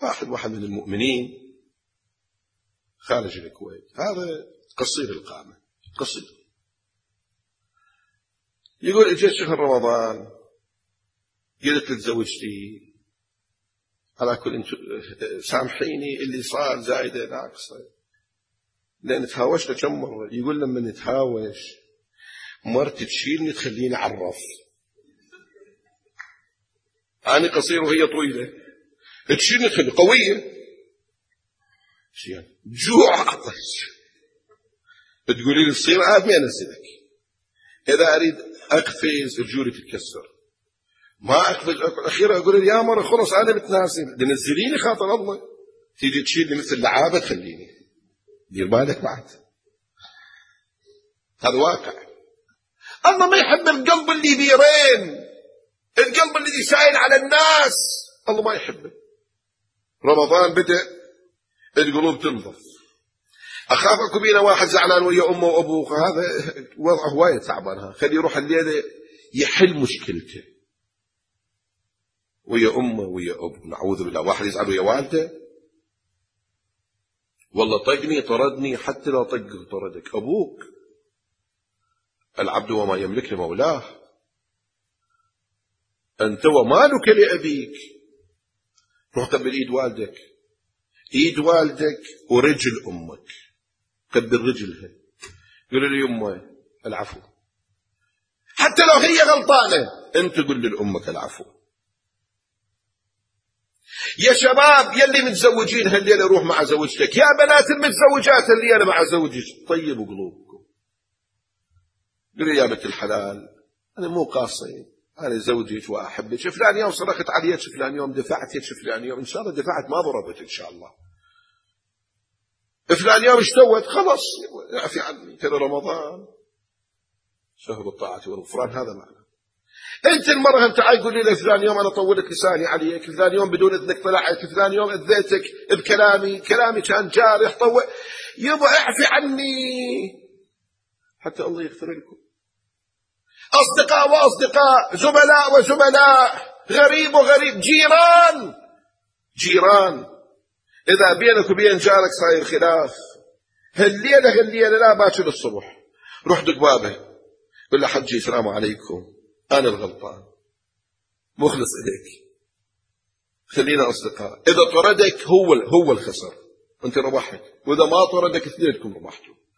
واحد من المؤمنين خارج الكويت، هذا قصير القامة، قصير، يقول اجيت شهر رمضان، قلت لزوجتي على كل انت سامحيني اللي صار زايدة ناقصة، لأن تهاوشنا كم مرة. يقول لما نتهاوش مرتي تشيلني تخليني عرف، أنا قصير وهي طويلة، تشيلني تخليني قوية، جوع عطش، تقولي لي تصير آدمي أنزلك، إذا أريد أقفز رجولي تتكسر، ما أقفز أخيرا أقول لي يا مرة خلص أنا بتناسب، نزليني خاطر الله، تيجي تشيلني مثل لعابة تخليني، دير بالك بعد، هذا واقع. الله ما يحب القلب اللي بيرين، القلب اللي سائل على الناس الله ما يحبه. رمضان بدأ القلوب تنظف، أخاف أكو بينا واحد زعلان ويا أمه وأبوه، هذا وضعه وايد تعبان، خليه يروح الليلة يحل مشكلته ويا أمه ويا أبوه. نعوذ بالله، واحد يزعل ويا والده، والله طقني طردني، حتى لو طقه طردك أبوك، العبد وما يملك لمولاه، أنت ومالك لأبيك. مهتم بالإيد والدك، إيد والدك ورجل أمك، قدر رجلها، قل لي يمه العفو، حتى لو هي غلطانة أنت قل لأمك العفو. يا شباب يلي متزوجين هالليلة روح مع زوجتك، يا بنات المتزوجات الليلة مع زوجك، طيبوا قلوبكم، قل يا بنت الحلال أنا مو قاصد، أنا زوجك وأحبك، فلان يوم صرخت عليك، فلان يوم دفعتك، فلان يوم إن شاء الله دفعت ما ضربت إن شاء الله، فلان يوم اشتوت خلص اعفي عني، ترى رمضان شهر الطاعة والغفران، هذا معنى. أنت المرة أنت قول لي فلان يوم أنا طولت لساني عليك، فلان يوم بدون إذنك طلعت، فلان يوم أذيتك بكلامي، كلامي كان جارح طول، يبا اعفي عني حتى الله يغفر لكم. أصدقاء وأصدقاء، زملاء وزملاء، غريب وغريب، جيران، إذا بينك وبين جارك صاير خلاف، هالليلة لا باكر الصبح روح دق بابه قل له حجي السلام عليكم، أنا الغلطان، مخلص إليك، خلينا أصدقاء. إذا طردك هو الخسر، أنت ربحت، وإذا ما طردك اثنينكم ربحتوا.